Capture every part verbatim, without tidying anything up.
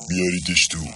بیاریدش تو.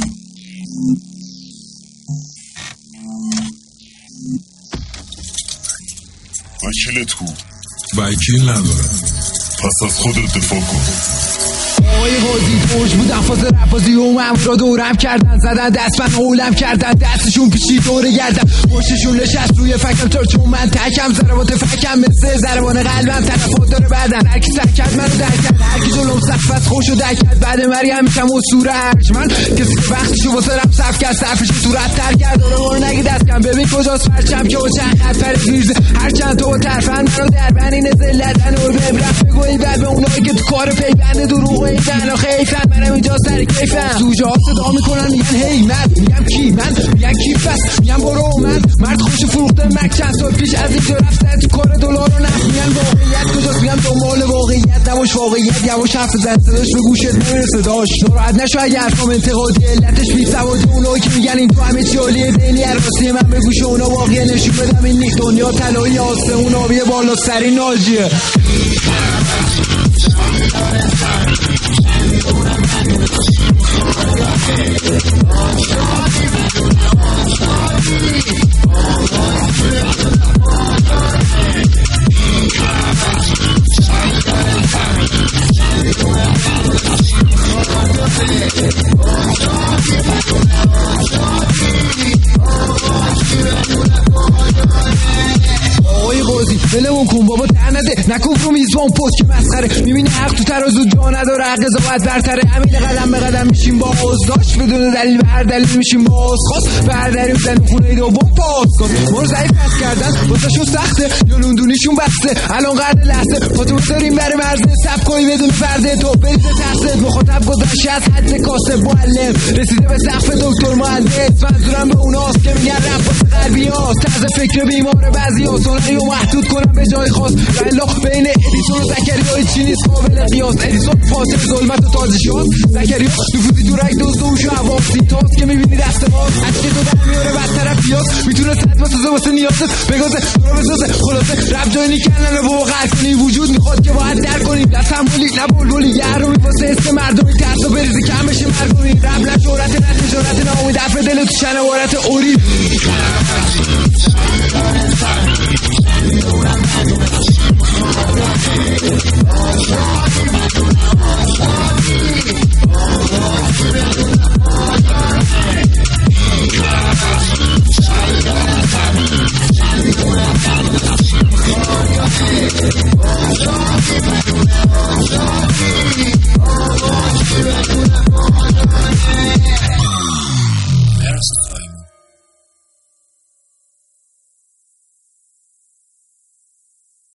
وکیلت کو؟ وکیل ندارم. پس از خودت دفاع کن. آقای قاضی پشت بودم فاز رفازی و من را دورم کردن، زدن دست من اولم کردن، دستشون پیچی دوره گردم، پشتشون نشست روی فکم تا چون من تکم، ضربات فکم مثل ضربان قلبم تلفات داره بدن، هرکی سر کرد منو در کرد، هرکی جلوم سقف از خوشو در کرد، بعد مریم میشم اسطوره ارجمند، کسی که وقتشو واسه رم صرف کرد صرفشو صورت تر کرد، آره برو نگی دست کم ببین کجاست پرچم که و چند خط فرز میرزه، هرچند تو طرفن منو در بنین زلتن و ببرخ بگوی بعد به اونایی که تو کار پیوند دروغ تنها خیفن، منم اینجا سر کیفم، سوژه ها صدا میکنن میگن هی من، میگم کی من، میگن کیف است، میگم برو من، مرد خوش فروخته مک چند سال پیش از اینجا رفتن تو کار دلار و نفت، میگن واقعیت کجاست، میگم دنبال واقعیت نباش، واقعیت یواش حرف زن صداش به گوشت نمیرسه، داش ناراحت نشو اگه حرفام انتقادی، علتش بی سوادی، اونایی که میگن این تو همه چی عالیه، دلی راستی من به گوش اونا واقعا نشون بدم این نیست دنیا طلایی آسمون آبی بالا سری ناجیه. آقای قاضی بلمون کن بابا در نده، نکن رو میزبان پست که مسخره، میبینی حق تو ترازو جا نداره، حق قضاوت برتره، همین قدم به قدم میشیم با اوزداش، بدون دلیل به هر دلیل میشیم با خواست، به هر دلیل زن خونه دوم پاس کن، ما رو ضعیف پس کردن واسه شون سخته یا لوندونیشون بسته، الان قرد لحظه پاتو بذاریم بر مرزه، سب کنی بدون فرده تو بریز تحصیل، مخاطب گذاشته از حد کاسب معلم، رسیده به سقف دکتر مهندس، منظورم به اوناست که میگن رفاس قلبی هاست، طرز فکر بیمار بعضی ها سنریو محدود کنم به جای خاص، ولی بین ادیسون و زکریای چی نیست قابل قیاس، ادیسون فاصل ظلمت و تازشات، زکریا نفوذی تو رگ دوست و هوش و حواسی، تاست که میبینی دست ما هرچی تو در میاره بد طرفیاست، میتونه صد بسازه واسه نیازت بگازه تو رو بسازه، خلاصه رب جای نیکن نره بابا قرد کنی، وجود میخواد که باید در کنی، نه تنبولی نه بلبلی، یه رو میفاسه اسم مردمی ترس و بریزی کم بشه مرگونی، رب نه شهرت نه تجارت نه امید دفع دل تو شن وارت اوری. Oh,